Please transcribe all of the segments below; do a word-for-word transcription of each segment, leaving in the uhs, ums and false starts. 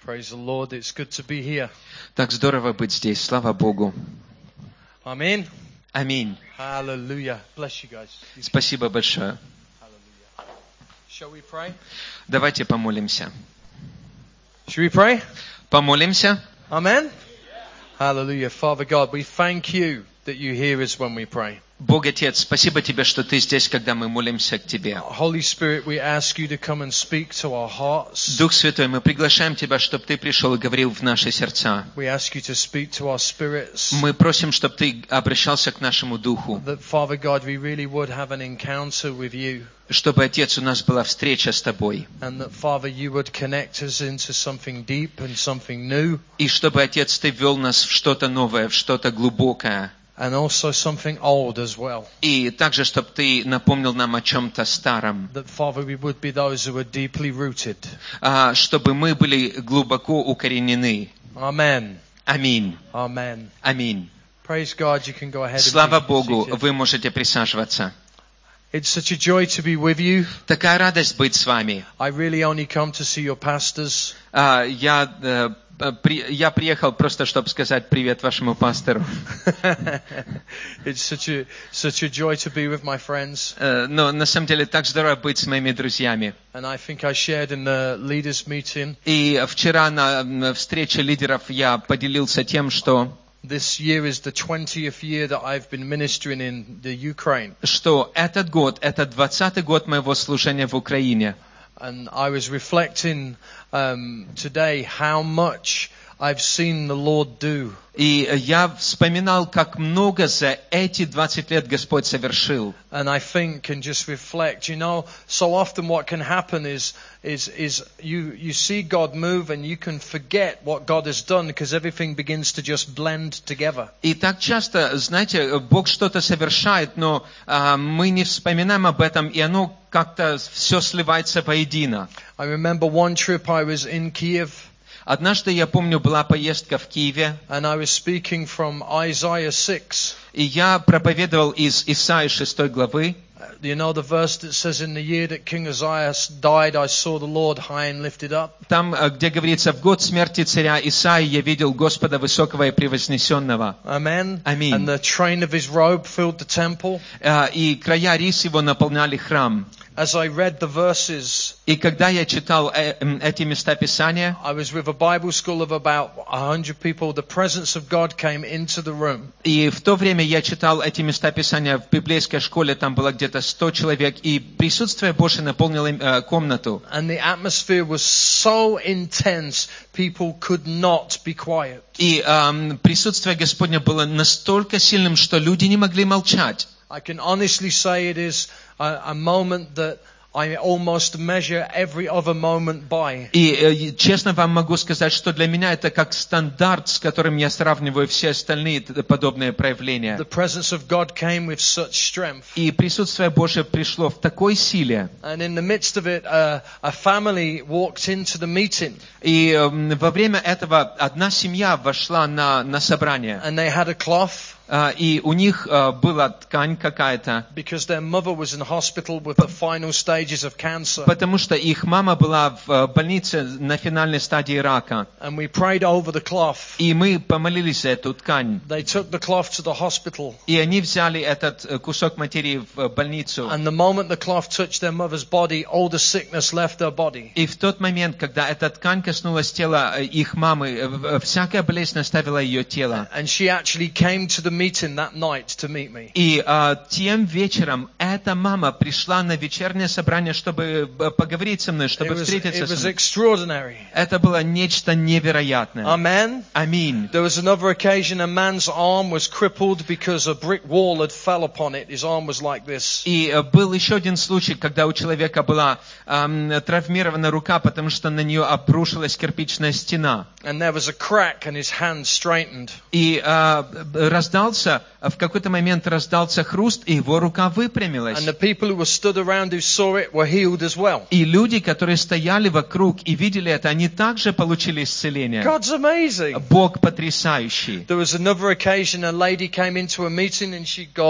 Praise the Lord. It's good to be here. Так здорово быть здесь. Слава Богу. Amen. Аминь. Hallelujah. Bless you guys. Спасибо большое. Hallelujah. Shall we pray? Давайте помолимся. Shall we pray? Помолимся. Amen. Hallelujah. Father God, we thank you that you hear us when we pray. Бог Отец, спасибо Тебе, что Ты здесь, когда мы молимся к Тебе. Holy Spirit, we ask you to come and speak to our hearts. Дух Святой, мы приглашаем Тебя, чтобы Ты пришел и говорил в наши сердца. We ask you to speak to our spirits. Мы просим, чтобы Ты обращался к нашему духу. That, Father God, we really would have an encounter with you. Чтобы, Отец, у нас была встреча с Тобой. And that, Father, you would connect us into something deep and something new. И чтобы, Отец, Ты ввел нас в что-то новое, в что-то глубокое. And also something old as well. И также, чтобы Ты напомнил нам о чем-то старом. That, Father, we would be those who are deeply rooted. А, чтобы мы были глубоко укоренены. Amen. Аминь. Amen. Аминь. Praise God. You can go ahead and Слава be Богу, seated. вы можете присаживаться. It's such a joy to be with you. Такая радость быть с вами. I really only come to see your pastors. А, я, э, при, я приехал просто, чтобы сказать привет вашему пастору. It's such a such a joy to be with my friends. Э, но на самом деле так здорово быть с моими друзьями. And I think I shared in the leaders meeting. И вчера на, на встрече лидеров я поделился тем, что This year is the twentieth year that I've been ministering in the Ukraine. что этот год, это двадцатый год моего служения в Украине. And I was reflecting um, today how much I've seen the Lord do. И я вспоминал, как много за эти двадцать лет Господь совершил. And I think and just reflect, you know, so often what can happen is is is you you see God move and you can forget what God has done because everything begins to just blend together. И так часто, знаете, Бог что-то совершает, но а, мы не вспоминаем об этом, и оно как-то все сливается воедино. I remember one trip I was in Kiev. Однажды, я помню, была поездка в Киеве, And I was speaking from Isaiah six. и я проповедовал из Исаии шестой главы. You know the verse that says, in the year that King Uzziah died, I saw the Lord high and lifted up. Там, где говорится, в год смерти царя Исаии я видел Господа высокого и превознесенного. Amen. Аминь. And the train of his robe filled the temple. И края рис его наполняли храм. As I read the verses, И когда я читал эти места Писания, I was with a Bible school of about a hundred people. The presence of God came into the room. и в то время я читал эти места Писания в библейской школе, там было где-то сто человек, и присутствие Божие наполнило э, комнату. And the atmosphere was so intense, people could not be quiet. И э, присутствие Господне было настолько сильным, что люди не могли молчать. I can honestly say it is a, a moment that I almost measure every other moment by. И э, честно вам могу сказать, что для меня это как стандарт, с которым я сравниваю все остальные подобные проявления. The presence of God came with such strength. И присутствие Божие пришло в такой силе. And in the midst of it, uh, a family walked into the meeting. И э, во время этого одна семья вошла на, на собрание. And they had a cloth. Uh, и у них uh, была ткань какая-то, Because their mother was in hospital with the final stages of cancer. потому что их мама была в uh, больнице на финальной стадии рака. And we prayed over the cloth. И мы помолились за эту ткань. They took the cloth to the hospital. И они взяли этот uh, кусок материи в uh, больницу. And the moment the cloth touched their mother's body, all the sickness left their body. И в тот момент, когда эта ткань коснулась тела uh, их мамы, uh, всякая болезнь оставила ее тело. And she actually came to the meeting that night to meet me. И uh, тем вечером эта мама пришла на вечернее собрание, чтобы uh, поговорить со мной, чтобы It was, встретиться it со was мной. extraordinary. Это было нечто невероятное. Amen. Аминь. There was another occasion a man's arm was crippled because a brick wall had fell upon it. His arm was like this. И uh, был еще один случай, когда у человека была um, травмирована рука, потому что на нее обрушилась кирпичная стена. And there was a crack and his hand straightened. И uh, раздался, в какой-то момент раздался хруст, и его рука выпрямилась. And the people who were stood around who saw it were healed as well. И люди, которые стояли вокруг и видели это, они также получили исцеление. God's amazing. Бог потрясающий. There was another occasion a lady came into a meeting and she got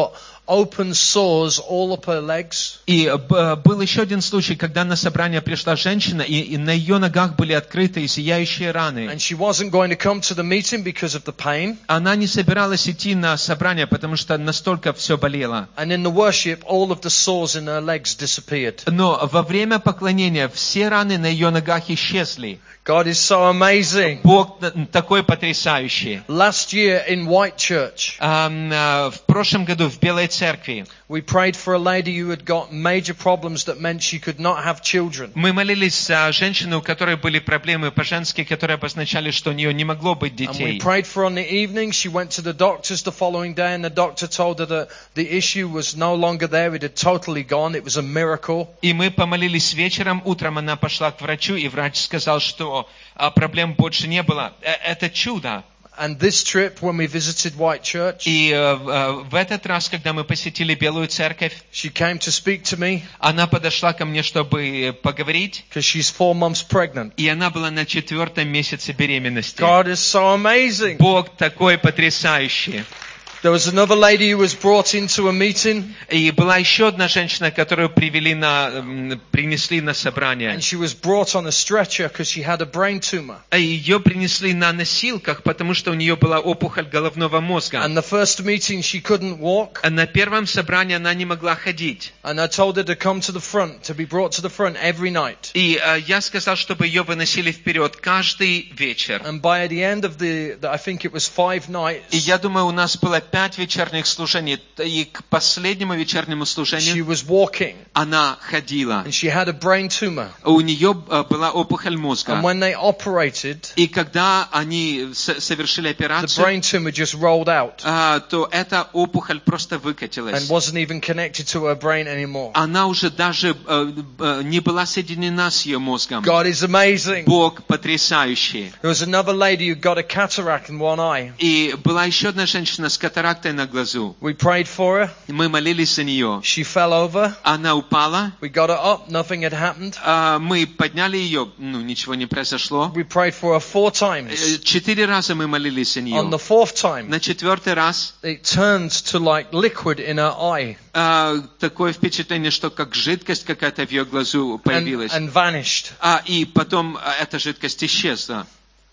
open sores all up her legs. И б- был еще один случай, когда на собрание пришла женщина, и, и на ее ногах были открытые сияющие раны. And she wasn't going to come to the meeting because of the pain. Она не собиралась идти на собрание, потому что настолько все болело. And in the worship, all of the sores in her legs disappeared. Но во время поклонения все раны на ее ногах исчезли. God is so amazing. Бог такой потрясающий. Last year in White Church, Ам, а, В прошлом году в Белой Церкви we prayed for a lady who had got major problems that meant she could not have children. мы молились за женщину, у которой были проблемы по-женски, которые обозначали, что у нее не могло быть And we детей. prayed for her on the evening. She went to the doctors the following day, and the doctor told her that the issue was no longer there. It had totally gone. It was a miracle. И мы помолились вечером, утром она пошла к врачу, и врач сказал, что а, проблем больше не было. Э, Это чудо. And this trip, when we visited White Church, И э, э, в этот раз, когда мы посетили Белую Церковь, she came to speak to me она подошла ко мне, чтобы поговорить, because she's four months pregnant. и она была на четвертом месяце беременности. God is so amazing. Бог такой потрясающий. There was another lady who was brought into a meeting, И была еще одна женщина, которую привели на, м, принесли на собрание. and she was brought on a stretcher because she had a brain tumor. А ее принесли на носилках, потому что у нее была опухоль головного мозга. And the first meeting, she couldn't walk. А на первом собрании она не могла ходить. And I told her to come to the front, to be brought to the front every night. И э, я сказал, чтобы ее выносили вперед каждый вечер. And by the end of the, the I think it was five И nights, я думаю, у нас было пять вечерних служений, и к последнему вечернему she служению was walking, она ходила. and she had a brain tumor. У нее э, была опухоль мозга. And when they operated, И когда они с- совершили the операцию, brain tumor just rolled out а, то эта опухоль просто and выкатилась. wasn't even connected to her brain anymore. Она уже даже э, э, не была соединена с ее мозгом. God is amazing. Бог потрясающий. There was another lady who got a cataract in one eye. И была еще одна женщина с катарактой на глазу. We prayed for her. Мы молились за нее. She fell over. Она упала. We got her up. Nothing had happened. А, Мы подняли ее. Ну, ничего не произошло. We prayed for her four Э, times. Четыре раза мы молились за On нее. the fourth time, На четвертый раз it turned to like liquid in her eye а, такое впечатление, что как жидкость какая-то в ее глазу and, появилась. and vanished. А, и потом а, эта жидкость исчезла.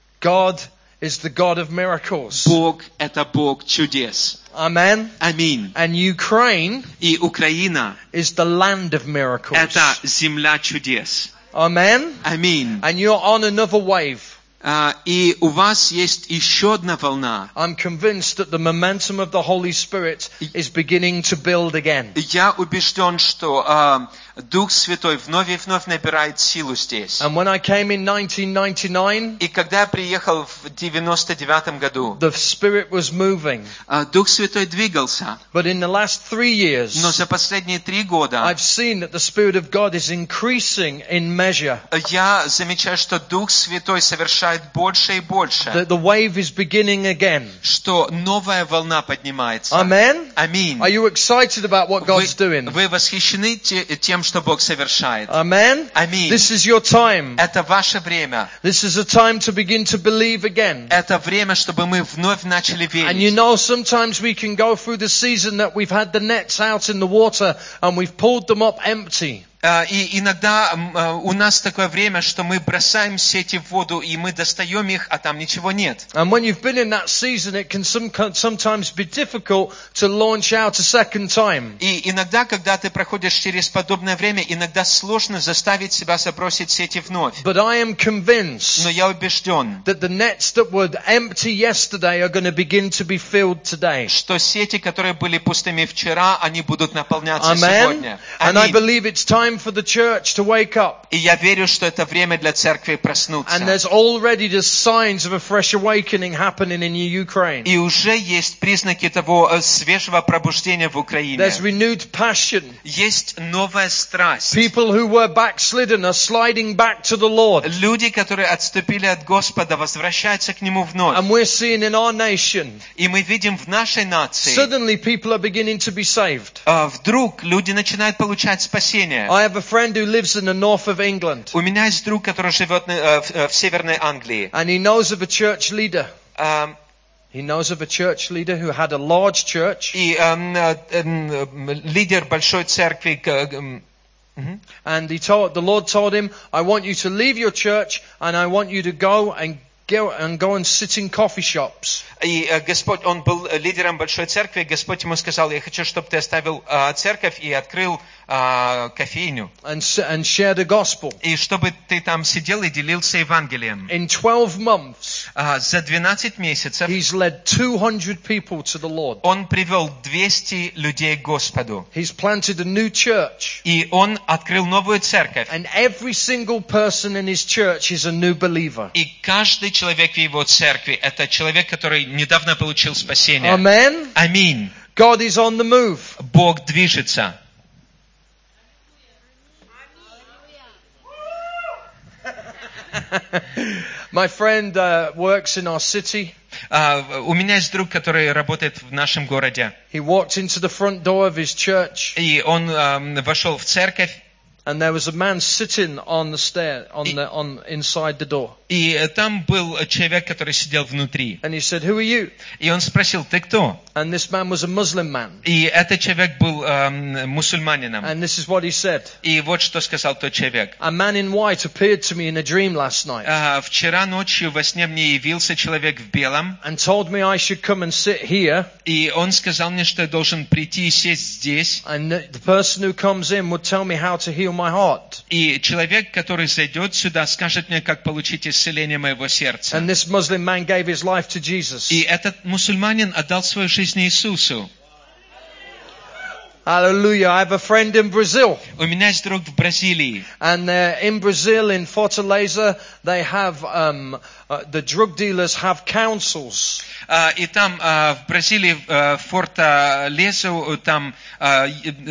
God is the God of miracles. Бог – это Бог чудес. Amen. Аминь. And Ukraine И Украина is the land of – miracles. это земля чудес. Amen. Аминь. And you're on another wave. А, И у вас есть еще одна волна. I'm convinced that the momentum of the Holy Spirit is beginning to build again. Я убежден, что а, Дух Святой вновь и вновь набирает силу здесь. And when I came in nineteen ninety-nine, И когда я приехал в девяносто девятом году, the Spirit was moving. а, Дух Святой двигался. But in the last three years, Но за последние три года I've seen that the Spirit of God is increasing in measure. я замечаю, что Дух Святой совершает больше и больше. That the wave is beginning again. Что новая волна поднимается. Amen. Аминь. Are you excited about what Вы, God's doing? вы восхищены те- тем, что Бог совершает. Amen. Аминь. This is your time. Это ваше время. This is a time to begin to believe again. Это время, чтобы мы вновь начали And you верить. know, sometimes we can go through the season that we've had the nets out in the water and we've pulled them up empty. А, И иногда м, а, у нас такое время, что мы бросаем сети в воду, и мы достаем их, а там ничего нет. And when you've been in that season, it can some, sometimes be difficult to launch out a second time. И иногда, когда ты проходишь через подобное время, иногда сложно заставить себя забросить сети вновь. But I am convinced Но я убежден, that the nets that were empty yesterday are going to begin to be filled today. что сети, которые были пустыми вчера, они будут наполняться Amen. сегодня. And I Аминь. believe it's time for the church to wake up. И я верю, что это время для церкви проснуться. And there's already the signs of a fresh awakening happening in Ukraine. И уже есть признаки того э, свежего пробуждения в Украине. There's renewed passion. Есть новая страсть. People who were backslidden are sliding back to the Lord. Люди, которые отступили от Господа, возвращаются к Нему вновь. And we're seeing in our nation, И мы видим в нашей нации, suddenly people are beginning to be saved. э, вдруг люди начинают получать спасение. I have a friend who lives in the north of England, У меня есть друг, который живет э, в, э, в Северной Англии. and he knows of a church leader Э, He knows of a church leader who had a large church. И эм, э, эм, лидер большой церкви, э, эм, мгм. And he told, the Lord told him, I want you to leave your church and I want you to go and go and go and sit in coffee shops. И э, Господь, он был лидером большой церкви, Господь ему сказал, я хочу, чтобы ты оставил э, церковь и открыл э, кофейню. And, s- and share the gospel. И чтобы ты там сидел и делился Евангелием. In twelve months, А, за двенадцать месяцев he's led two hundred people to the Lord. он привел двести людей к Господу. He's planted a new church. И он открыл новую церковь. And every single person in his church is a new believer. И каждый человек в его церкви – это человек, который недавно получил спасение. Amen. Аминь. God is on the move. Бог движется. My friend uh, works in our city. А, у меня есть друг, который работает в нашем городе. He walked into the front door of his church, И он эм, вошел в церковь, and there was a man sitting on the stair, on the, on inside the door. и там был человек, который сидел внутри. And he said, "Who are you?" И он спросил, ты кто? And this man was a Muslim man. И этот человек был эм, мусульманином. And this is what he said: И вот что сказал тот человек. "A man in white appeared to me in a dream last night А, вчера ночью во сне мне явился человек в белом, and told me I should come and sit here. и он сказал мне, что я должен прийти и сесть здесь. And the the person who comes in would tell me how to heal my heart." И человек, который зайдет сюда, скажет мне, как получить исцеление моего сердца. And this Muslim man gave his life to Jesus. И этот мусульманин отдал свою жизнь Иисусу. Hallelujah. I have a friend in Brazil. У меня есть друг в Бразилии. And uh, in Brazil, in Fortaleza, they have, um, uh, the drug dealers have councils. А, И там а, в Бразилии, в Форталезу, там а,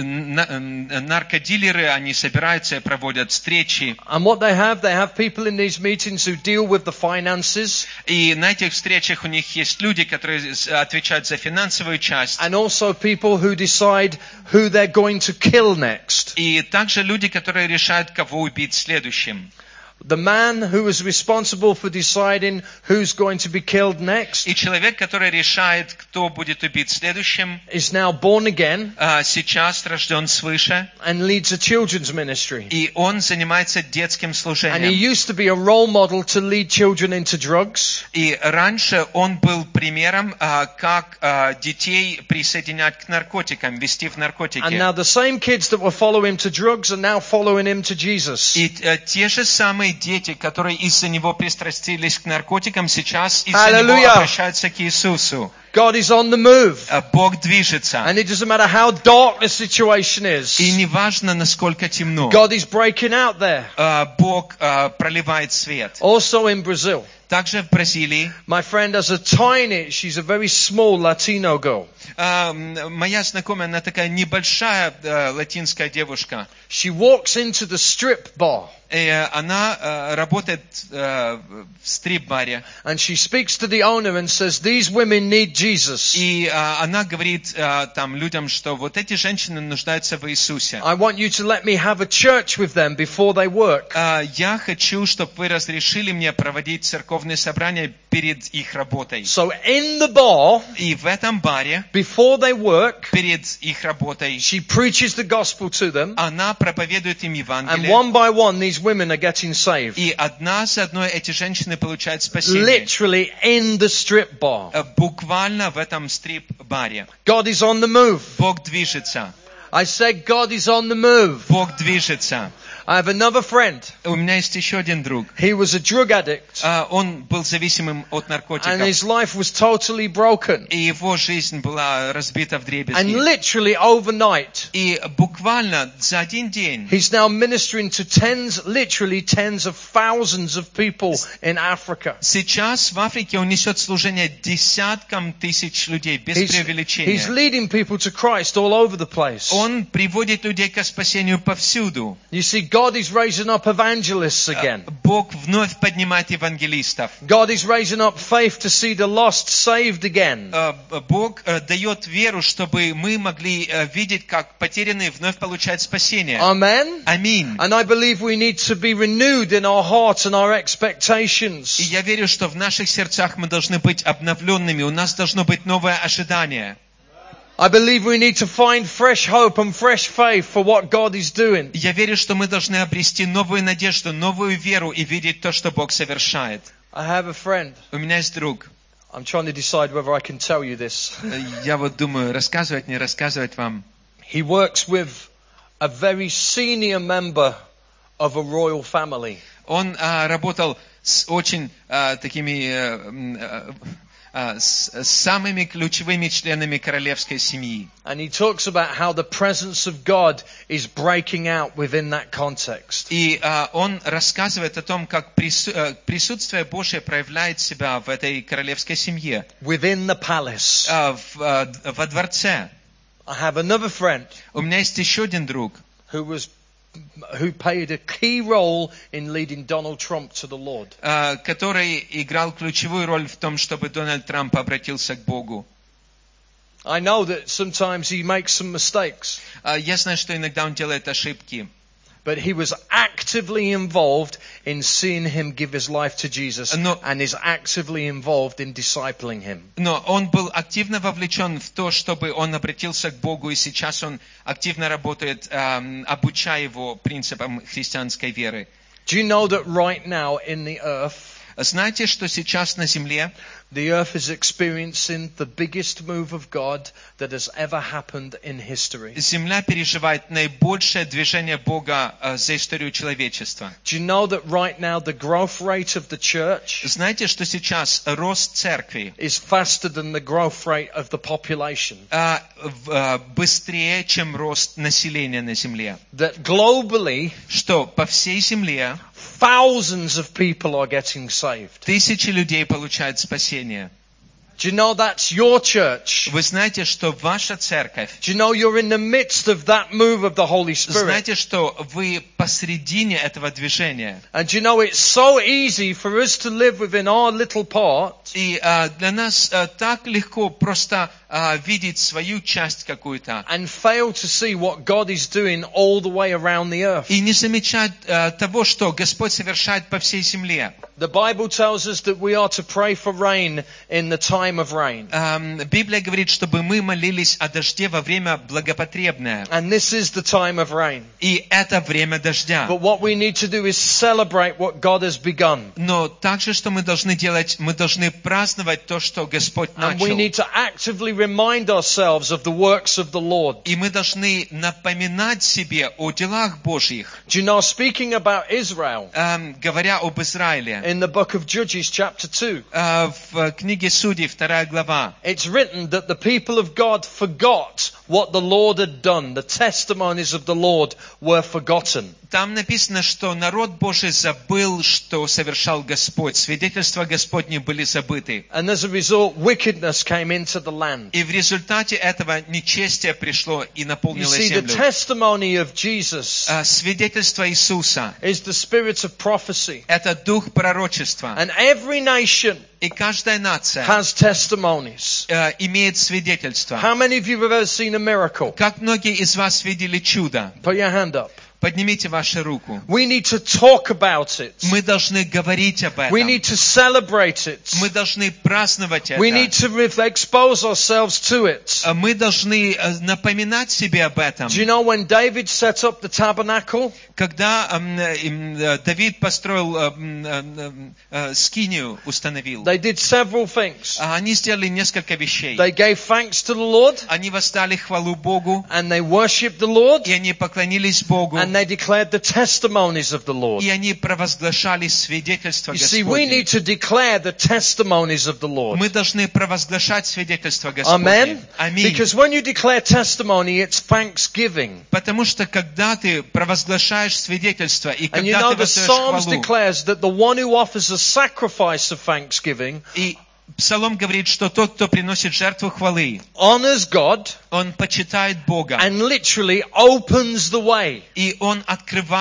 на- наркодилеры, они собираются и проводят встречи. And what they have, they have people in these meetings who deal with the finances И на этих встречах у них есть люди, которые с- отвечают за финансовую часть. and also people who decide who they're going to kill next. И также люди, которые решают, кого убить следующим. The man who is responsible for deciding who's going to be killed next И человек, который решает, кто будет убит следующим, is now born again а, сейчас рожден свыше, and leads a children's ministry. и он занимается детским And he служением. used to be a role model to lead children into drugs. И раньше он был примером, а, как а, детей присоединять к наркотикам, вести в And наркотики. now the same kids that were following him to drugs are now following him to Jesus. И э, те же самые дети, которые из-за него пристрастились к наркотикам, сейчас из-за него Аллилуйя. обращаются к Иисусу. God is on the move. А Бог движется. And it doesn't matter how dark the situation is. И неважно, насколько темно, God is breaking out there. а, Бог а, проливает свет. Also in Brazil. Также в Бразилии My friend has a tiny, she's a very small Latino girl. а, м, моя знакомая, она такая небольшая а, латинская девушка. She walks into the strip bar И она а, работает а, в стрип-баре. and she speaks to the owner and says, "These women need Jesus. И а, она говорит а, там людям, что вот эти женщины нуждаются в Иисусе. I want you to let me have a church with them before they work." А, Я хочу, чтобы вы разрешили мне проводить церковные собрания перед их работой. So in the bar, И в этом баре, before they work, перед их работой, she preaches the gospel to them. она проповедует им And Евангелие. one by one, these women are getting saved. И одна за одной эти женщины получают спасение. Literally in the strip bar. А, Буквально в этом стрип-баре. God is on the move. Бог движется. I said God is on the move. Bог движется. I have another friend. У меня есть еще один друг. He was a drug addict А, Он был зависимым от and наркотиков. his life was totally broken. И его жизнь была разбита And вдребезги. literally overnight, И буквально за один день he's now ministering to tens, literally tens of thousands of people in Africa. сейчас в Африке он несет служение десяткам тысяч людей, без He's, преувеличения. he's leading people to Christ all over the place. Он приводит людей к спасению повсюду. You see, God is raising up evangelists again. Бог вновь поднимает евангелистов. God is raising up faith to see the lost saved again. Бог дает веру, чтобы мы могли видеть, как потерянные вновь получают спасение. Amen. Аминь. And I believe we need to be renewed in our hearts and our expectations. И я верю, что в наших сердцах мы должны быть обновленными. У нас должно быть новое ожидание. I believe we need to find fresh hope and fresh faith for what God is doing. Я верю, что мы должны обрести новую надежду, новую веру и видеть то, что Бог совершает. I have a friend. У меня есть друг. I'm trying to decide whether I can tell you this. Я вот думаю, рассказывать, не рассказывать вам. He works with a very senior member of a royal family. Он а, работал с очень а, такими а, а, с, с самыми ключевыми членами королевской семьи. And he talks about how the presence of God is breaking out within that context. И а, он рассказывает о том, как прису, а, присутствие Божие проявляет себя в этой королевской семье. Within the palace. А, в, а, во дворце. I have another friend. У меня есть еще один друг, who was who played a key role in leading Donald Trump to the Lord. а, который играл ключевую роль в том, чтобы Дональд Трамп обратился к Богу. I know that sometimes he makes some mistakes. А, я знаю, что иногда он делает ошибки. But he was actively involved in seeing him give his life to Jesus, Но, and is actively involved in discipling him. но он был активно вовлечен в то, чтобы он обратился к Богу, и сейчас он активно работает, эм, обучая его принципам христианской веры. Do you know that right now in the earth, Знаете, что сейчас на земле the earth is experiencing the biggest move of God that has ever happened in history? земля переживает наибольшее движение Бога э, за историю человечества. Do you know that right now the growth rate of the church Знаете, что сейчас рост церкви is faster than the growth rate of the population? э, в, э, быстрее, чем рост населения на земле? That globally, Что по всей земле thousands of people are getting saved. тысячи людей получают спасение. Do you know that's your church? Вы знаете, что ваша церковь, Do you know you're in the midst of that move of the Holy Spirit? знаете, что вы посредине этого движения. And do you know it's so easy for us to live within our little part И а, для нас а, так легко просто а, видеть свою часть какую-то and fail to see what God is doing all the way around the earth. и не замечать а, того, что Господь совершает по всей земле. The Bible tells us that we are to pray for rain in the time of rain. А, Библия говорит, чтобы мы молились о дожде во время благопотребное. And this is the time of rain. И это время дождя. But what we need to do is celebrate what God has begun. Но также, что мы должны делать, мы должны праздновать то, что Господь And we начал. need to actively remind ourselves of the works of the Lord. И мы должны напоминать себе о делах Божьих. Do you know, speaking about Israel, Эм, говоря об Израиле, in the book of Judges chapter two, э, в книге Судей, вторая глава, it's written that the people of God forgot what the Lord had done. The testimonies of the Lord were forgotten. там написано, что народ Божий забыл, что совершал Господь. Свидетельства Господни были забыты. And as a result, wickedness came into the land. И в результате этого нечестие пришло и You наполнило see, the землю. testimony of Jesus Э, Свидетельство Иисуса is the spirit of prophecy. – это дух пророчества. And every nation И каждая нация has testimonies. э, имеет свидетельство. How many of you have ever seen a miracle? Как многие из вас видели чудо? Put your hand up. Поднимите вашу руку. We need to talk about it. Мы должны говорить об We этом. need to celebrate it. Мы должны праздновать We need это. to re- expose ourselves to it. А Мы должны э, напоминать себе об этом. Do you know when David set up the tabernacle? Когда эм, эм, э, Давид построил эм, эм, э, скинию, установил, They did several things. а они сделали несколько вещей. They gave thanks to the Lord, Они воздали хвалу Богу, and they worshipped the Lord, и они поклонились Богу, and they declared the testimonies of the Lord. и они провозглашали свидетельство You see, we need Господне. to declare the testimonies of the Lord. Мы должны провозглашать свидетельство Amen? Господне. Аминь. Because when you declare testimony, it's thanksgiving. Потому что когда ты провозглашаешь свидетельство, и And you когда know, ты the воздаешь Psalms хвалу, declares that the one who offers a sacrifice of thanksgiving и Псалом говорит, что тот, кто приносит жертву хвалы, honors God он почитает Бога, and literally opens the way. и он открывает путь.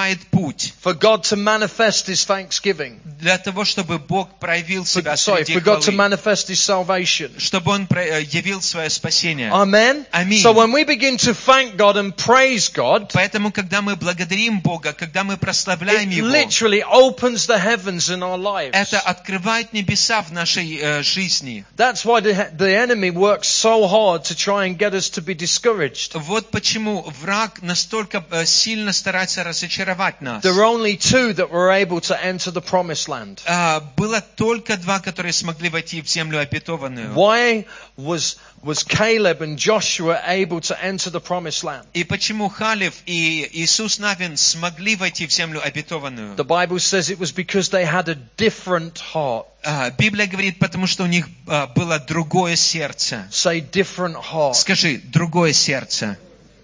путь for God to manifest His thanksgiving. для того, чтобы Бог проявил For, себя sorry, среди for God to хвалы, manifest His salvation. чтобы Он про- э, явил свое спасение. Amen. Аминь. So when we begin to thank God and praise God, Поэтому, когда мы благодарим Бога, когда мы прославляем it Его, literally opens the heavens in our lives. это открывает небеса в нашей э, жизни. That's why the, the enemy works so hard to try and get us to be discouraged. Вот почему враг настолько э, сильно старается разочаровать нас. There were only two that were able to enter the promised land. А, было только два, которые смогли войти в землю обетованную. Why was was Caleb and Joshua able to enter the promised land? И почему Халев и Иисус Навин смогли войти в землю обетованную? The Bible says it was because they had a different heart. А, Библия говорит, потому что у них а, было другое сердце. Say different heart. Скажи, другое сердце.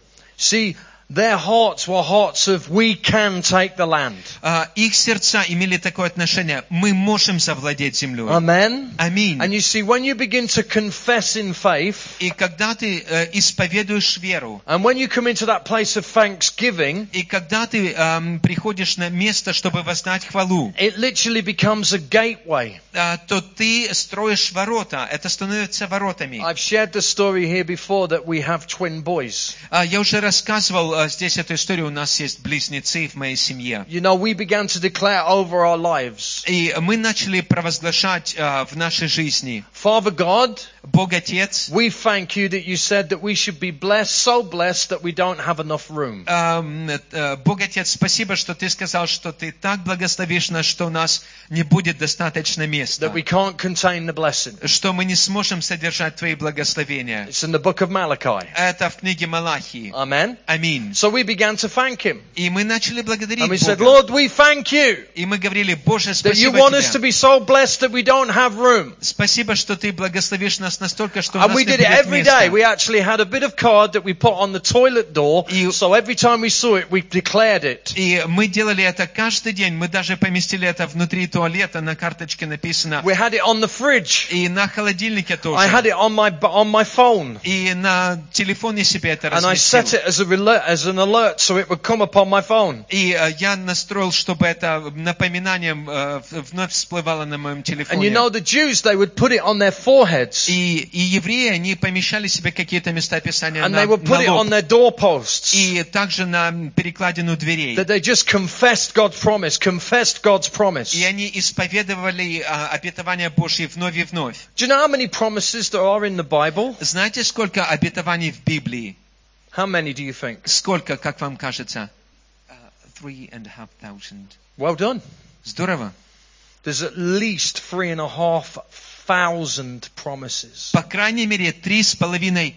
See, their hearts were hearts of we can take the land. А, их сердца имели такое отношение. Мы можем завладеть землей. Amen. Аминь. And you see, when you begin to confess in faith, И когда ты э, исповедуешь веру, and when you come into that place of thanksgiving, и когда ты эм, приходишь на место, чтобы воздать хвалу, it literally becomes a gateway. э, то ты строишь ворота. Это становится воротами. I've shared the story here before that we have twin boys. А, я уже рассказывал э, здесь эту историю. У нас есть близнецы в моей семье. You know, we began to declare over our lives, И мы начали провозглашать э, в нашей жизни: Father God, Бог Отец, we thank you that you said that we should be blessed, so blessed that we don't have enough room. эм, э, Бог Отец, спасибо, что ты сказал, что ты так благословишь нас, что у нас не будет достаточно места, That we can't contain the blessing. что мы не сможем содержать твои благословения. It's in the book of Malachi. Это в книге Малахии. Amen. Аминь. So we began to thank him. И мы начали благодарить And we said, Бога. Lord, we thank you И мы говорили: Боже, that you спасибо want us to тебе. be so blessed that we don't have room. Спасибо, что ты благословишь нас настолько, что у And нас we не did it будет every day. места. We actually had a bit of card that we put on the toilet door. You- So every time we saw it, we declared it. И мы делали это каждый день. Мы даже поместили это внутри туалета, на карточке написано. We had it on the fridge. И на холодильнике I had тоже. it on my on my phone. И на телефоне себе это And I set разместил. it as a rela- as an alert so it would come up on my phone. И э, я настроил, чтобы это напоминанием э, в- вновь всплывало на моем And телефоне. you know the Jews, they would put it on their foreheads. И, и евреи, они помещали себе какие-то места Писания And на, they would на put it on лоб. their doorposts. И также на перекладину дверей. That they just confessed God's promise, confessed God's promise. И они исповедовали а, обетования Божьи вновь и вновь. Do you know how many promises there are in the Bible? Знаете, сколько обетований в Библии? How many do you think? Сколько, как вам кажется? Uh, three and a half thousand. Well done. Здорово. There's at least three and a half thousand promises. По крайней мере, три с половиной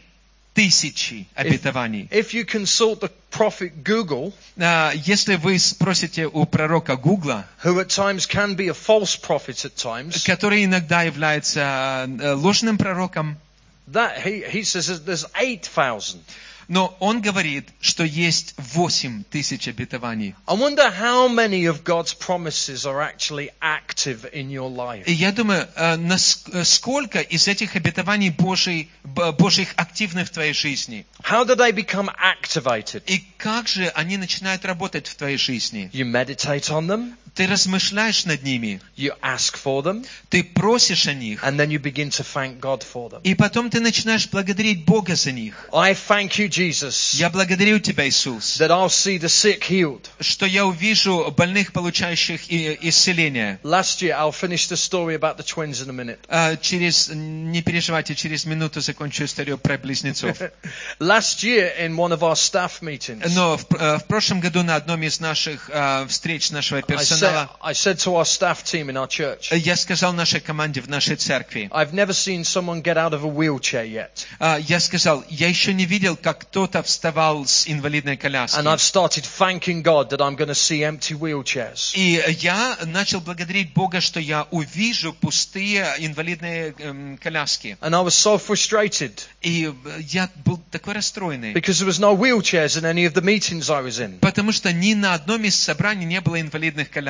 тысячи обетований. If you consult the prophet Google, А, Если вы спросите у пророка Гугла, who at times can be a false prophet at times, который иногда является э, ложным пророком, that he, he says that there's eight thousand. но он говорит, что есть восемь тысяч обетований. I wonder how many of God's promises are actually active in your life. И я думаю, э, нас- э, сколько из этих обетований Божий- Б- Божьих активны в твоей жизни? How do they become activated? И как же они начинают работать в твоей жизни? You meditate on them, Ты размышляешь над ними, you ask for them, ты просишь о них, and then you begin to thank God for them. и потом ты начинаешь благодарить Бога за них. I thank you, Jesus, Я благодарю Тебя, Иисус, that I'll see the sick healed. что я увижу больных, получающих и- исцеление. Last year, I'll finish the story about the twins in a minute. А, Через, не переживайте, через минуту закончу историю про близнецов. Last year, in one of our staff meetings, Но в, э, в прошлом году на одном из наших э, встреч нашего I персонала said, I said to our staff team in our church, я сказал нашей команде в нашей церкви, I've never seen someone get out of a wheelchair yet. а, я сказал, я еще не видел, как кто-то вставал с инвалидной коляски. And I've started thanking God that I'm going to see empty wheelchairs. И я начал благодарить Бога, что я увижу пустые инвалидные эм, коляски. And I was so frustrated И я был такой расстроенный, because there was no wheelchairs in any of the meetings I was in. потому что ни на одном из собраний не было инвалидных колясок.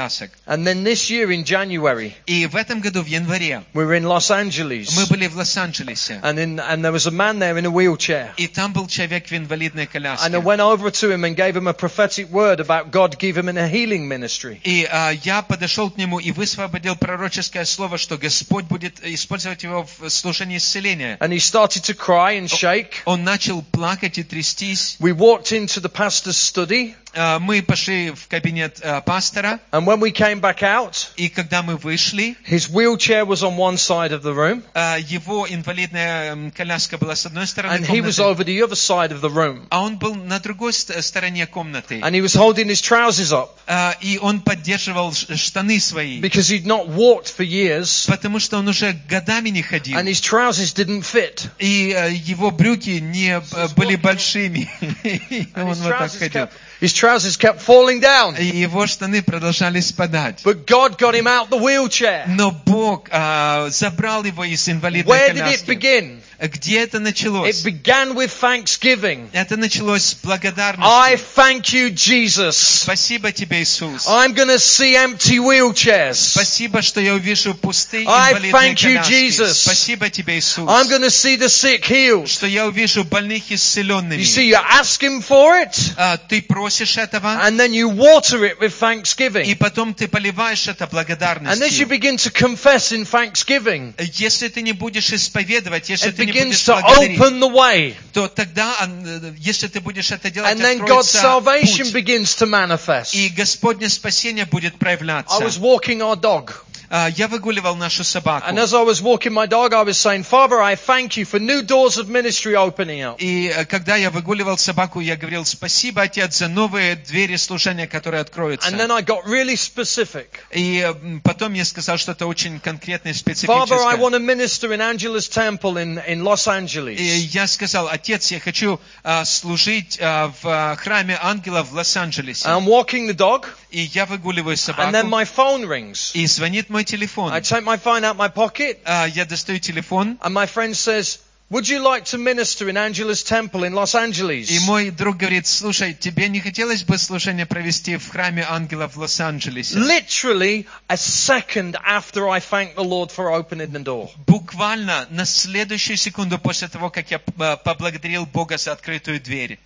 колясок. And then this year in January, И в этом году, в январе, we were in Los Angeles. мы были в Лос-Анджелесе. And, in, and there was a man there in a wheelchair. И там был человек в инвалидной коляске. And I went over to him and gave him a prophetic word about God giving him a healing ministry. И а, я подошел к нему и высвободил пророческое слово, что Господь будет использовать его в служении исцеления. And he started to cry and shake. Он начал плакать и трястись. We walked into the pastor's study. А, мы пошли в кабинет а, пастора. And when we came back out, И когда мы вышли, his wheelchair was on one side of the room. а, его инвалидная м, коляска была с одной стороны And he was комнаты, over the other side of the room. а он был на другой ст- стороне комнаты. And he was holding his trousers up А, и он поддерживал ш- штаны свои, because he'd not walked for years. потому что он уже годами не ходил. And his trousers didn't fit. И э, его брюки не э, были большими. И And он his вот так trousers ходил. kept, his trousers kept falling down. И его штаны продолжали спадать. But God got him out the wheelchair. Но Бог а, забрал его из инвалидной Where did it коляски. begin? Где это It началось? began with thanksgiving. Это началось с I благодарности. thank you, Jesus. Спасибо тебе, Иисус. I'm going to see empty wheelchairs. Спасибо, что я увижу пустые I инвалидные thank you, коляски. Jesus. Спасибо тебе, Иисус. I'm going to see the sick healed. Что я увижу больных исцеленными. You see, you ask Him for it, А, ты просишь этого, and then you water it with и thanksgiving. потом ты поливаешь это And as you благодарностью. begin to confess in thanksgiving, Если ты не будешь исповедовать, если it ты не begins будешь to благодарить, open the way. то тогда, э, если ты будешь это делать, And then God's откроется salvation путь, begins to manifest. и Господне спасение будет I проявляться. was walking our dog. А, Я выгуливал нашу собаку. And as I was walking my dog, I was saying, Father, I thank you for new doors of ministry opening up. И э, когда я выгуливал собаку, я говорил: спасибо, Отец, за новые двери служения, которые откроются. And then I got really specific. И э, потом я сказал что-то очень конкретное, Father, I специфическое. want to minister in Angela's temple in, in Los И Angeles. я сказал: Отец, я хочу а, служить а, в а, храме ангелов в Лос-Анджелесе. I'm walking the dog, И я выгуливаю and then собаку, my phone rings. и звонит мой телефон. I take my phone out my pocket, А, Я достаю телефон, and my friend says, would you like to minister in Angela's temple in Los Angeles? и мой друг говорит: слушай, тебе не хотелось бы служение провести в храме ангелов в Лос-Анджелесе? Literally a second after I thanked the Lord for opening the door. Буквально на следующую секунду после того, как я а, поблагодарил Бога за открытую дверь.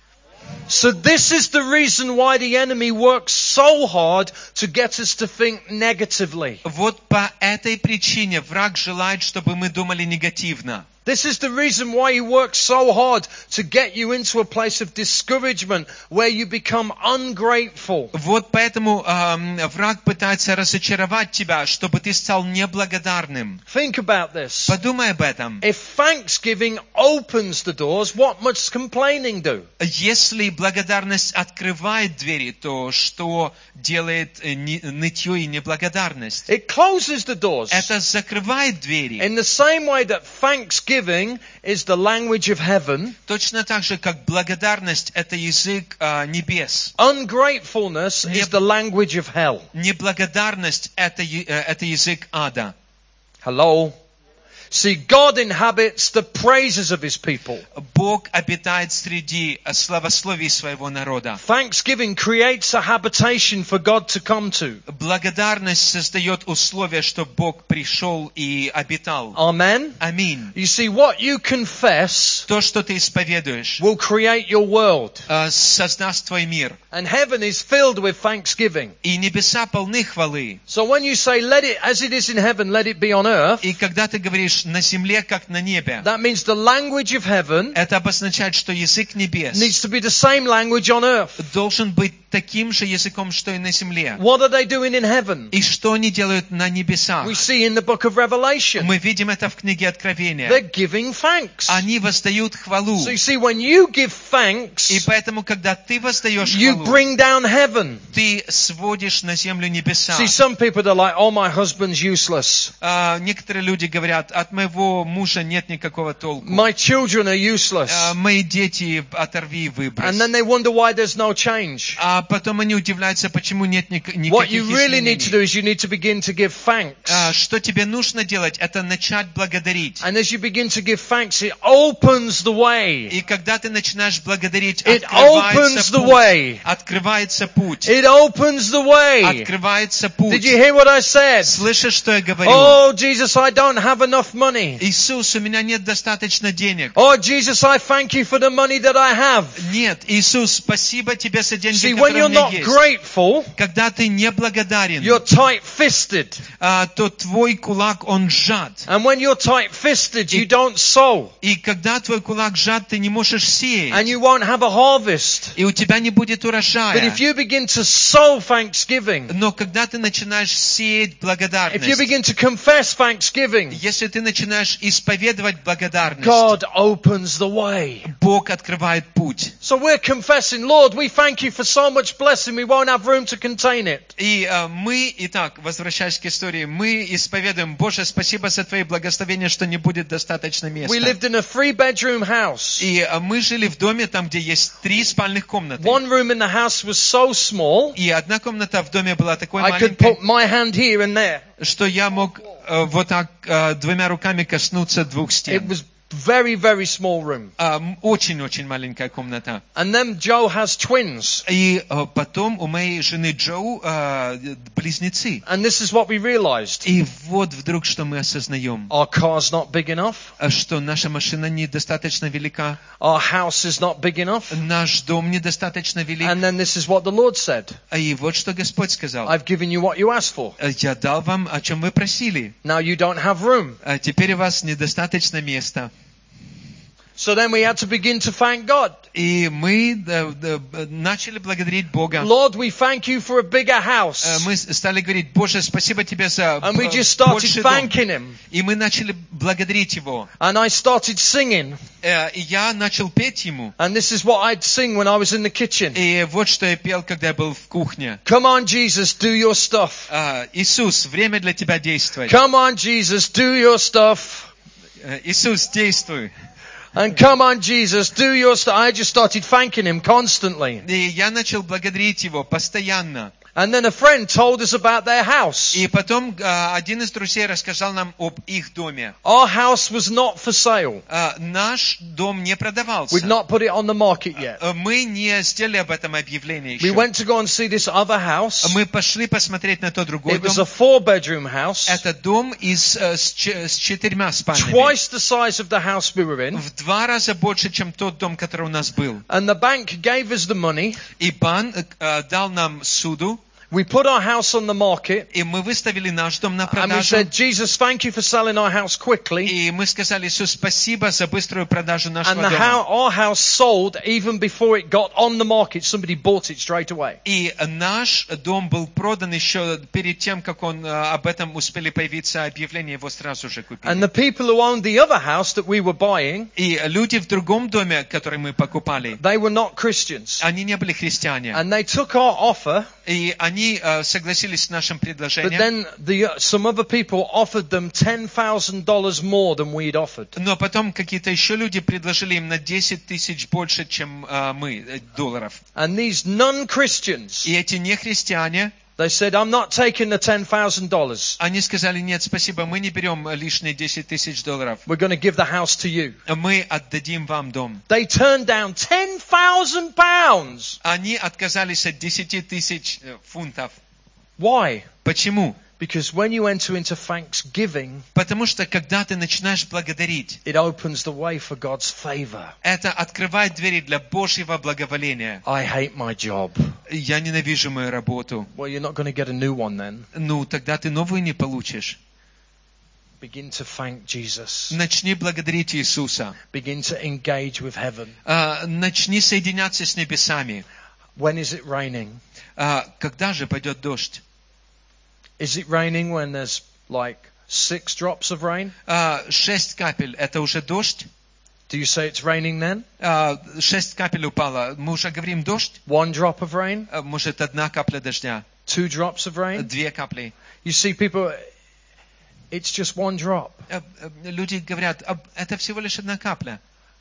So this is the reason why the enemy works so hard to get us to think negatively. Вот по этой причине враг желает, чтобы мы думали негативно. This is the reason why he works so hard to get you into a place of discouragement where you become ungrateful. Вот поэтому эм, враг пытается разочаровать тебя, чтобы ты стал неблагодарным. Think about this. Подумай об этом. If thanksgiving opens the doors, what must complaining do? Если благодарность открывает двери, то что делает э, ни- нытье и неблагодарность? It closes the doors. Это закрывает двери. In the same way that thanksgiving is the language of heaven, Точно так же, как благодарность – это язык э, небес. ungratefulness is the language of hell. Неблагодарность – это, я- э, это язык ада. Hello? See, God inhabits the praises of His people. Бог обитает среди э, славословий своего народа. Thanksgiving creates a habitation for God to come to. Благодарность создает условия, чтобы Бог пришел и обитал. Amen? Аминь. You see, what you confess То, что ты исповедуешь, will create your world. э, создаст твой мир. And heaven is filled with thanksgiving. И небеса полны хвалы. So when you say, let it, as it is in heaven, let it be on earth, И когда ты говоришь на земле, как на небе, that means the language of heaven это обозначает, что язык небес needs to be the same language on earth. должен быть таким же языком, что и на земле. What are they doing in heaven? И что они делают на небесах? We see in the book of Revelation. Мы видим это в книге Откровения. They're giving thanks. Они воздают хвалу. So you see, when you give И thanks, поэтому, когда ты воздаешь you хвалу, bring down heaven. ты сводишь на землю небеса. See, some people are like, oh, my husband's useless. А, некоторые люди говорят: от моего мужа нет никакого толку. My children are useless. А, мои дети оторви и выбрось. And then they wonder why there's no change. А А потом они удивляются, почему нет ник- What you никаких really need to изменений. do is you need to begin to give thanks. А, Что тебе нужно делать? Это начать благодарить. And as you begin to give thanks, it opens the way. И когда ты начинаешь благодарить, It открывается opens the путь. way. Открывается путь. It opens the way. Открывается Did путь. you hear what I said? Слышишь, что я говорю? Oh, Jesus, I don't have enough money. Иисус, у меня нет достаточно денег. Oh, Jesus, I thank you for the money that I have. Нет, Иисус, спасибо тебе за деньги, See, when которые you're у меня not есть. grateful, Когда ты не благодарен, you're tight-fisted. а, то твой кулак, он сжат. And when you're tight-fisted, you don't sow. И когда твой кулак сжат, ты не можешь And сеять. you won't have a harvest. И у тебя не будет But урожая. if you begin to sow thanksgiving, Но когда ты начинаешь сеять if you благодарность, begin to confess thanksgiving, если ты начинаешь исповедовать благодарность, God opens the way. Бог открывает путь. So we're confessing, Lord, we thank you for so much blessing, we won't have room to contain it. И э, мы, итак, возвращаясь к истории, мы исповедуем, Боже, спасибо за Твои благословения, что не будет достаточно We места. lived in a three-bedroom house. И э, мы жили в доме, там, где есть три спальных комнаты. One room in the house was so small, И одна комната в доме была такой I could маленькой, put my hand here and there. что я мог э, вот так э, двумя руками коснуться двух It стен. was very, very small room. А, м, Очень-очень маленькая комната. And then Joe has twins. И э, потом у моей жены Джоу э, близнецы. And this is what we realized. И вот вдруг, что мы осознаем, Our car's not big enough. а, что наша машина недостаточно велика, Our house is not big enough. наш дом недостаточно велик. And then this is what the Lord said. И вот что Господь сказал. I've given you what you asked for. Я дал вам, о чем вы просили. Now you don't have room. А теперь у вас недостаточно места. So then we had to begin to thank God. И мы да, да, начали благодарить Бога. Lord, we thank you for a bigger Э, house. Мы стали говорить, Боже, спасибо тебе за And we э, just started больший дом. thanking Him. И мы начали благодарить Его. And I started singing. Э, И я начал петь Ему. And this is what I'd sing when I was in the kitchen. И вот что я пел, когда я был в кухне. Come on, Jesus, do your stuff. А, Иисус, время для тебя действовать. Come on, Jesus, do your stuff. Э, Иисус, действуй. And come on, Jesus, do your stuff. I just started thanking Him constantly. И я начал благодарить Его постоянно. And then a friend told us about their house. И потом а, один из друзей рассказал нам об их доме. Our house was not for sale. А, Наш дом не продавался. We'd not put it on the market yet. А, Мы не сделали об этом объявление We еще. went to go and see this other house. Мы пошли посмотреть на тот другой It was a дом. four-bedroom house. Это дом из, э, с, ч- с четырьмя спальнями. Twice the size of the house we were in. В два раза больше, чем тот дом, который у нас был. And the bank gave us the money. И банк э, дал нам суду. We put our house on the market. И мы выставили наш дом на And we продажу. said, Jesus, thank you for selling our house quickly. И мы сказали, Иисус, спасибо за быструю продажу And нашего the дома. how, our house sold even before it got on the market. Somebody bought it straight away. И наш дом был продан еще перед тем, как он, э, об этом успели появиться объявления, его сразу же купили. And the people who owned the other house that we were buying, И люди в другом доме, который мы покупали, they were not Christians. они не были христиане. And they took our offer, И они э, согласились с нашим but предложением. then the, uh, some other people offered them ten thousand dollars more than we'd offered. Но потом какие-то еще люди предложили им на десять тысяч больше, чем э, мы, э, долларов. And these non-Christians, И эти нехристиане, they said, I'm not taking the ten thousand dollars. они сказали, нет, спасибо, мы не берем лишние десять тысяч долларов. We're going to give the house to you. Мы отдадим вам дом. They turned down ten thousand pounds. Они отказались от десяти тысяч э, фунтов. Why? Почему? Because when you enter into thanksgiving, Потому что когда ты начинаешь благодарить, it opens the way for God's favor. это открывает двери для Божьего благоволения. I hate my job. Я ненавижу мою работу. Well, you're not going to get a new one then. Ну, тогда ты новую не получишь. Begin to thank Jesus. Начни благодарить Иисуса. Begin to engage with heaven. А, Начни соединяться с небесами. When is it raining? А, Когда же пойдет дождь? Is it raining when there's like six drops of rain? А, Шесть капель – это уже дождь? Do you say it's raining then? А, Шесть капель упало. Мы уже говорим дождь? One drop of rain? А, Может, одна капля дождя? Two drops of rain? Две капли? You see people, it's just one drop. А, а, Люди говорят, «А, это всего лишь одна капля.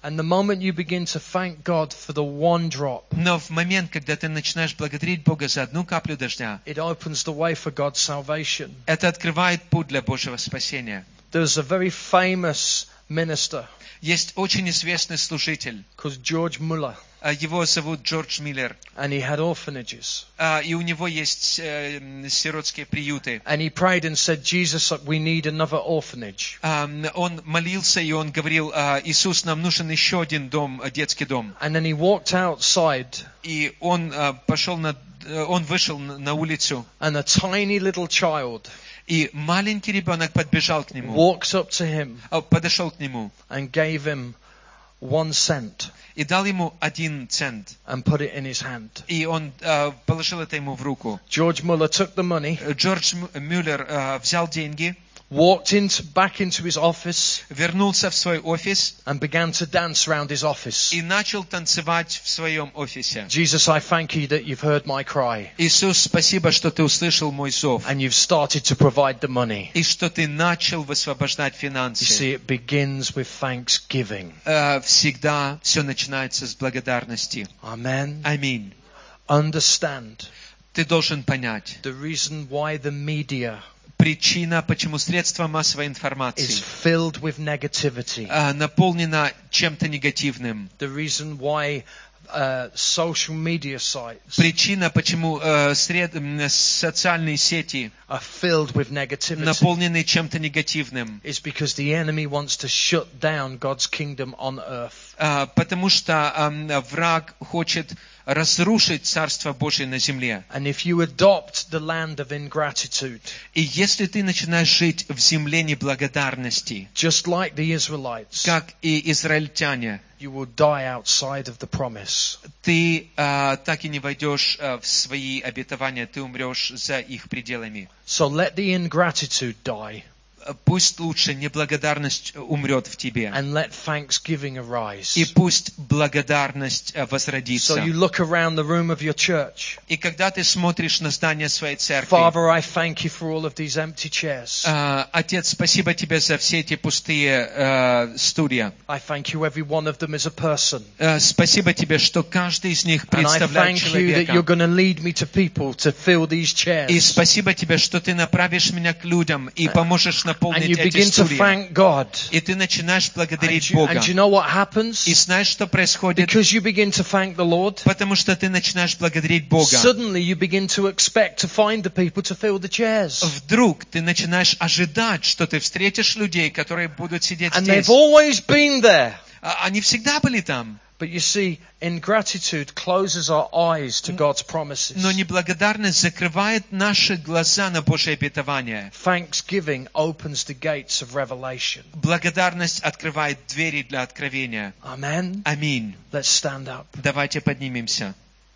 And the moment you begin to thank God for the one drop, Но в момент, когда ты начинаешь благодарить Бога за одну каплю дождя, it opens the way for God's salvation. это открывает путь для Божьего спасения. There's a very famous minister Есть очень известный служитель. called George Muller, А, Его зовут Джордж Миллер. and he had orphanages. А, И у него есть э, сиротские приюты. And he prayed and said, Jesus, we need another orphanage. А, Он молился, и он говорил: «А, Иисус, нам нужен еще один дом, детский дом». And then he walked outside, И он а, пошел на, он вышел на на улицу, and a tiny little child и маленький ребенок подбежал к нему, walked up to him а, подошел к нему and gave him one cent и дал ему один цент. and put it in his hand. И он а, положил это ему в руку. George Muller took the money, Джордж Мю- Мюллер а, взял деньги, walked into, back into his office вернулся в свой офис and began to dance around his office. и начал танцевать в своем офисе. Jesus, I thank you that you've heard my cry Иисус, спасибо, что ты услышал мой зов, and you've started to provide the money. и что ты начал высвобождать You финансы. see, it begins with thanksgiving. Э, Всегда все начинается с благодарности. Amen. Аминь. Understand Ты должен понять, the reason why the media причина, почему средства массовой is информации filled with negativity. э, наполнена чем-то негативным. The reason why uh, social media sites Причина, почему э, сред- м, социальные сети are filled with negativity наполнены чем-то негативным. is because the enemy wants to shut down God's kingdom on earth. Э, Потому что э, враг хочет разрушить Царство Божие на земле. And if you adopt the land of ingratitude, И если ты начинаешь жить в земле неблагодарности, just like the Israelites, как и израильтяне, you will die outside of the promise. ты э, так и не войдешь э, в свои обетования, ты умрешь за их пределами. So let the ingratitude die Пусть лучше неблагодарность умрет в тебе, and let thanksgiving и arise. пусть благодарность э, So возродится. you look around the room of your church. И когда ты смотришь на здание своей церкви, Father, I thank you for all of these empty chairs. э, Отец, спасибо тебе за все эти пустые э, стулья. I thank you every one of them is a person. Э, Спасибо тебе, что каждый из них And I представляет thank you that you're человека. going to lead me to people to fill these И chairs. спасибо тебе, что ты направишь меня к людям и поможешь And наполнить you эти begin to стулья. thank God. И ты начинаешь And благодарить you, Бога. and you know what happens? И знаешь, что происходит? Because you begin to thank the Lord, Потому что ты начинаешь благодарить Бога. suddenly you begin to expect to find the people to fill the chairs. Вдруг ты начинаешь ожидать, что ты встретишь людей, которые будут сидеть And they've здесь. always been there. А- Они всегда были там. But you see, ingratitude closes our eyes to God's promises. Но неблагодарность закрывает наши глаза на Божие обетование. Thanksgiving opens the gates of revelation. Благодарность открывает двери для откровения. Amen. Аминь. Let's stand up. Давайте поднимемся.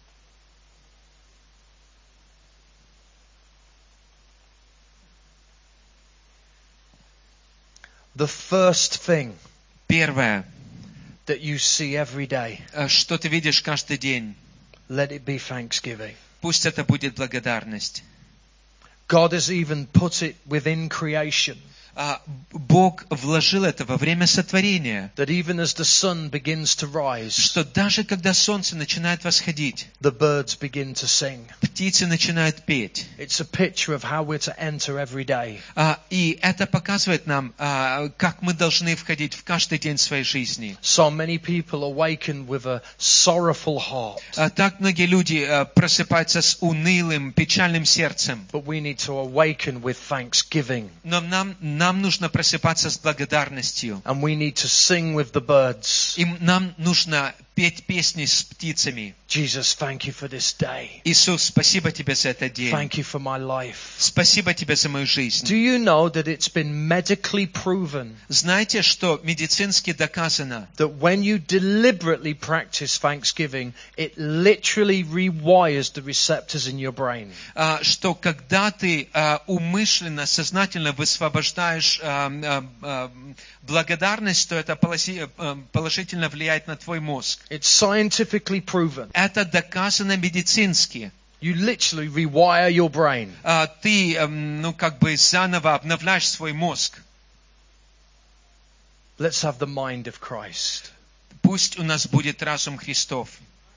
The first thing Первое, that you see every day, э, что ты видишь каждый день, let it be thanksgiving. пусть это будет благодарность. God has even put it within creation, А, Бог вложил это во время сотворения, that even as the sun begins to rise, что даже когда солнце начинает восходить, the birds begin to sing. птицы начинают петь. It's a picture of how we're to enter every day. А, И это показывает нам, а, как мы должны входить в каждый день своей жизни. So many people awaken with a sorrowful heart, А, Так многие люди а, просыпаются с унылым, печальным сердцем. but we need to awaken with thanksgiving. Но нам, нам нужно просыпаться с благодарностью. And we need to sing with the birds. И нам нужно петь песни с птицами. Jesus, thank you for this day. Иисус, спасибо тебе за этот день. Thank you for my life. Спасибо тебе за мою жизнь. Do you know that it's been medically proven Знаете, что медицински доказано, that when you deliberately practice thanksgiving, it literally rewires the receptors in your brain? а, что когда ты а, умышленно, сознательно высвобождаешь а, а, а, благодарность, то это полоси- а, положительно влияет на твой мозг. It's scientifically proven. Это доказано медицински. You literally rewire your brain. А, Ты, эм, ну, как бы заново обновляешь свой мозг. Let's have the mind of Christ. Пусть у нас будет разум Христов.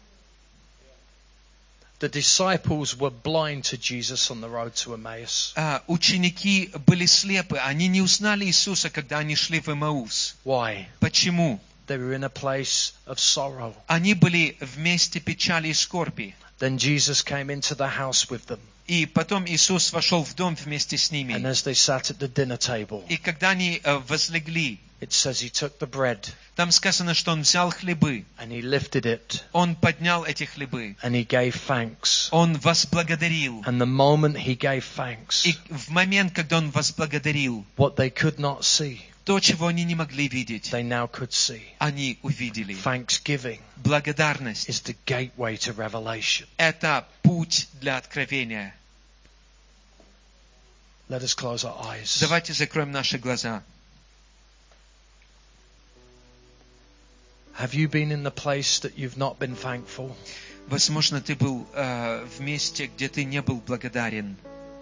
The disciples were blind to Jesus on the road to Emmaus. А, ученики были слепы, они не узнали Иисуса, когда они шли в Эмаус. Why? Почему? They were in a place of sorrow. Они были в месте печали и скорби. Then Jesus came into the house with them. И потом Иисус вошел в дом вместе с And ними. as they sat at the dinner table, И когда они э, возлегли, it says he took the bread там сказано, что Он взял хлебы, and he lifted it Он поднял эти хлебы, and he gave thanks. Он возблагодарил. And the moment he gave thanks, И в момент, когда Он возблагодарил, what they could not see, то, чего они не могли видеть, they now could see. они увидели. Thanksgiving Благодарность is the gateway to revelation. – это путь для откровения. Let us close our eyes. Давайте закроем наши глаза. Have you been in the place that you've not been thankful? Возможно, ты был э, в месте, где ты не был благодарен.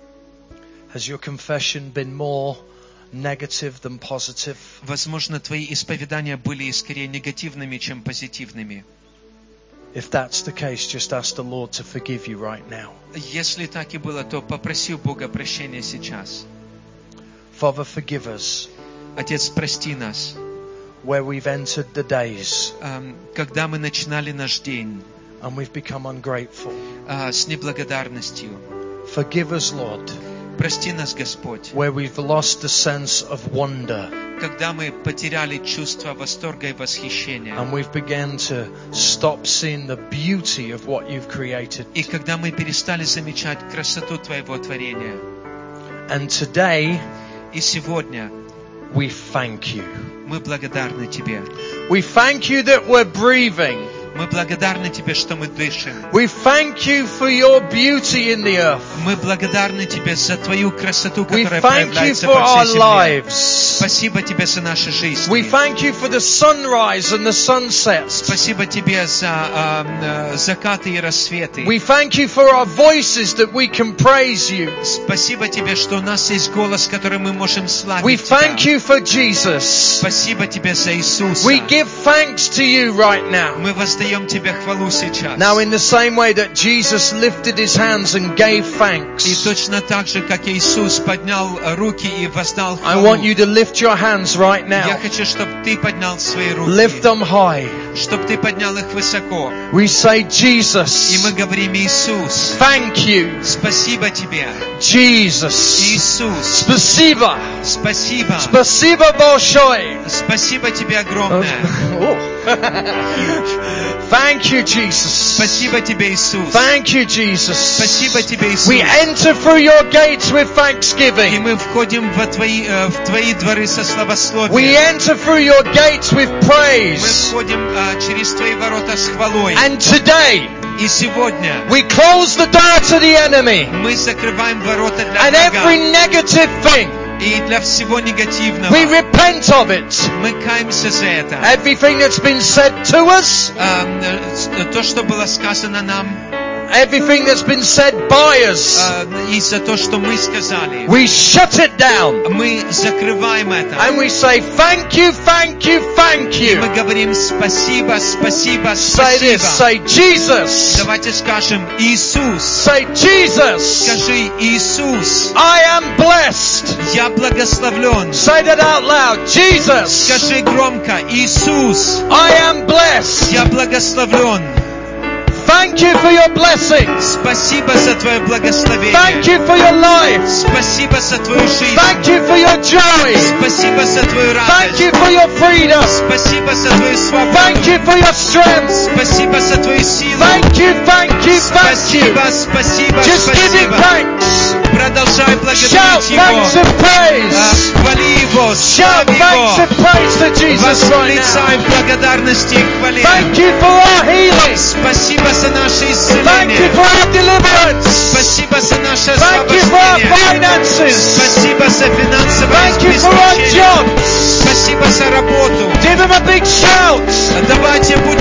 Has your confession been more negative than positive? Возможно, твои исповедания были скорее негативными, чем позитивными. If that's the case, just ask the Lord to forgive you right now. Если так и было, то попроси у Бога прощения сейчас. Father, forgive us Отец, прости нас, where we've entered the days эм, когда мы начинали наш день and we've become ungrateful. э, с неблагодарностью. Forgive us, Lord, Прости нас, Господь, where we've lost the sense of wonder когда мы потеряли чувство восторга и восхищения. and we've begun to stop seeing the beauty of what you've created. И когда мы перестали замечать красоту Твоего творения. And today, И сегодня we thank you. мы благодарны Тебе. We thank you that we're breathing. Мы благодарны Тебе, что мы дышим. We thank you for your beauty in the earth. Мы благодарны Тебе за Твою красоту, We которая thank you проявляется for по our всей земле. lives. Спасибо Тебе за наши жизни. We thank you for the sunrise and the sunsets. Спасибо Тебе за э, э, закаты и рассветы. We thank you for our voices that we can praise you. Спасибо Тебе, что у нас есть голос, который мы можем славить We thank Тебя. you for Jesus. Спасибо Тебе за Иисуса. We give thanks to you right now. Мы воздаем Тебе хвалу сейчас. Now, in the same way that Jesus lifted his hands and gave И thanks, точно так же, как Иисус поднял руки и воздал I хвалу. want you to lift your hands right Я now. хочу, чтобы ты поднял свои руки. Lift them high. Чтобы ты поднял их высоко. We say, И мы Jesus, говорим: Иисус, thank you. спасибо Тебе. Jesus. Иисус, Спасибо. спасибо. Спасибо большое. Спасибо Тебе огромное. Thank you, Jesus. Спасибо Тебе, Иисус. Thank you, Jesus. Спасибо Тебе, Иисус. We enter through your gates with И thanksgiving. мы входим во твои, э, в Твои дворы со We славословием. enter through your gates with Мы praise. входим э, через Твои ворота с хвалой. And today, И сегодня we close the door to the enemy мы закрываем ворота для and every врага. negative thing. И для всего негативного. We repent of it. Мы каемся за это. Everything that's been said to us, Э, э, То, что было сказано нам, everything that's been said by us, э, и за то, что мы сказали, we shut it down. мы закрываем это. And we say, thank you, thank you, thank И мы you. говорим: спасибо, спасибо, Say this, спасибо. say Jesus. Давайте скажем: Иисус. Say Jesus. Скажи: Иисус, I am blessed. я благословлен. Say that out loud. Jesus. Скажи громко: Иисус, I am blessed. я благословлен. Thank you for your blessings. Спасибо за Твое благословение. Thank you for your life. Спасибо за Твою жизнь. Thank you for your joy. Спасибо за Твою Thank радость. you for your freedom. Спасибо за Твою свободу. Thank you for your strength. Спасибо за Твою силу. Thank you, thank you, thank you. Спасибо, спасибо, Just give him спасибо. thanks. Продолжай Shout благодарить Его. thanks and А, praise. Хвали Его, Shout слави thanks Его. and praise to Jesus right Восклицай now. в благодарности и хвале. Thank you for our healing. Спасибо за наше Thank you исцеление. for our deliverance. Спасибо за наше Thank you for our освобождение. finances. Спасибо за финансовое Thank you for our обеспечение. jobs. Спасибо за работу. Give him a big shout. Давайте будем